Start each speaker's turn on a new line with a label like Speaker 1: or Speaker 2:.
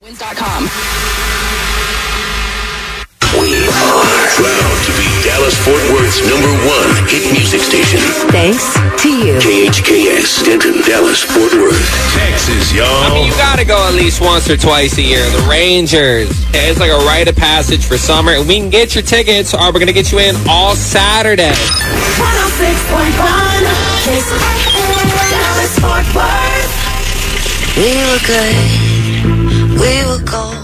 Speaker 1: Wins.com.
Speaker 2: We are proud to be Dallas-Fort Worth's #1 hit music station.
Speaker 3: Thanks to you.
Speaker 2: KHKS, Denton, Dallas-Fort Worth, Texas, y'all.
Speaker 4: I mean, you gotta go at least once or twice a year. The Rangers. It's like a rite of passage for summer. And we can get your tickets, or we're gonna get you in all Saturday.
Speaker 5: 106.1 Kiss FM, Dallas-Fort Worth.
Speaker 3: We were good. We were gold.